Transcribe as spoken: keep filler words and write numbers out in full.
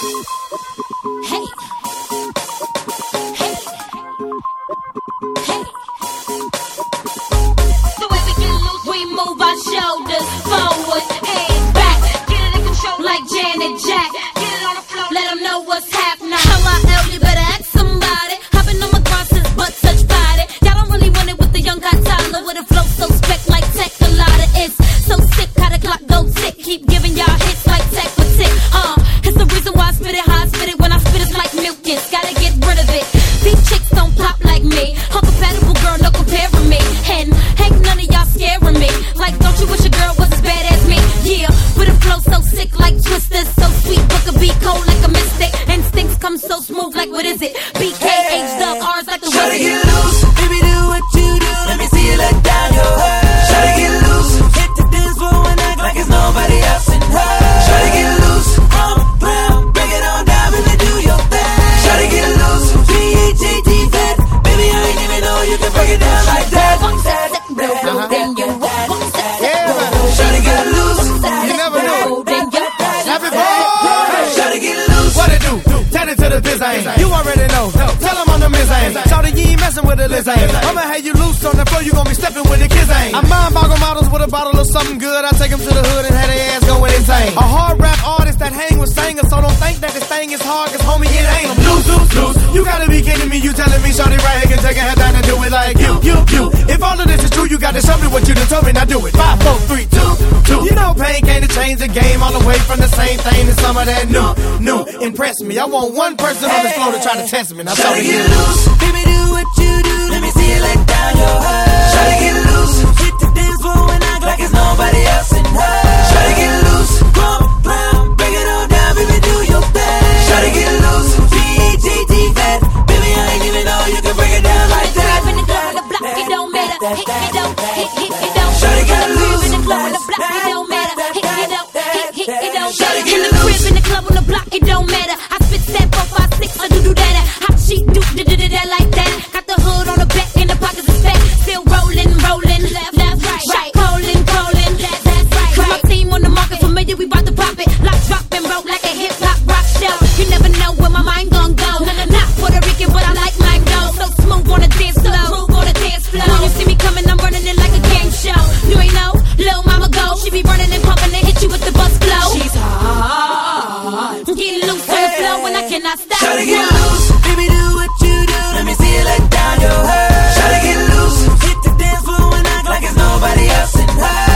Hey. Hey. Hey. The way we get loose, we move our shoulders forward and back. Get it in control like Janet Jack. Get it on the floor, let them know what's happening. L I L, you better ask somebody. Hopping on my crosses, butt touch body. Y'all don't really want it with the young guy Tyler with a flow so spec like tech. A lot of it's so sick, how the clock go tick. Keep giving y'all hits like tech for tick. Uh, it's the reason why I spit it, how I spit it. When I spit it's like mucus, gotta get rid of it. These chicks don't pop like me. Uncompatible girl, no comparing me. And ain't none of y'all scaring me. Like, don't you wish a girl was as bad as me? Yeah, with a flow so sick like Twister. So sweet, but could be cold like a mystic. Instincts come so smooth like, what is it? B K H dub, R's like the Try to wizard. get loose, baby, do what you do. Let me see you let down your hair. Try to get loose, hit the dance floor and act like it's nobody else in her. Try to get loose, um, blam, break it on down, baby, do your thing. Try to get loose, G H A T fat, baby, I ain't even know you can break it down like that. One step, step, blow, blow, then you walk. One step, step, blow, blow, Try to get loose, you never know. Then you Happy birthday. try to get loose. What it do? Turn it to the biz, I ain't. You already know. Tell them I'm the miz, I ain't. Shawty, you ain't messing with the list, I ain't. I'ma have you loose on the floor, you gon' be stepping with the kids, I ain't. I mind boggle models with a bottle of something good. I take them to the hood and have their ass go insane. A hard rap artist that hang with singers, so don't think that this thing is hard, cause homie, it ain't. I'm loose, loose, loose. You gotta be kidding me, you telling me shawty right here can take a head down and do it like you, you, you. If all of this is true, you gotta show me what you done told me, now do it. Five, four, three, two, two. You know pain came to change the game all the way from the same thing to some of that new, new. Impress me, I want one person on this floor to try to test me. Now Try to shawty, get loose, baby, do what you do. Let me see you let down your hair. Try to get loose, hit the dance floor and act like it's nobody else in her. Try to get loose, bump, blam, break it on down, baby, do your thing. Try to get loose, G H A T fat, baby, I ain't even know you can break it down like that. in the club, in the block, it don't matter. Hit, it don't, hit, hit, it don't. Try to get loose, in the club, in the block, it don't matter. Hit, it don't, hit, hit, it don't. Try to get In the crib, in the club, on the block, it don't matter. I spit step four, five, six, I do do that. Hot sheet, do do do do that like that. Got the hood on the back, in the pockets is fat. Still rolling, rolling, left, left, right, right, calling, calling, left, left, right. Put my team on the market, familiar, we bout to pop it. Lock, drop, and roll like a hip hop rock show. You never know where my mind gon' go. Not Puerto Rican, but I like mine go. So smooth on the dance floor, groove on the dance floor. When you see me coming, I'm running it like a game show. You ain't know, Lil Mama go. She be running and pumping and hit you with the bus flow. She's hot. Get loose on the floor when I cannot stop. Try to get loose, baby, do what you do. Let me see you let down your hair. Try to get loose, hit the dance floor and act like it's nobody else in her.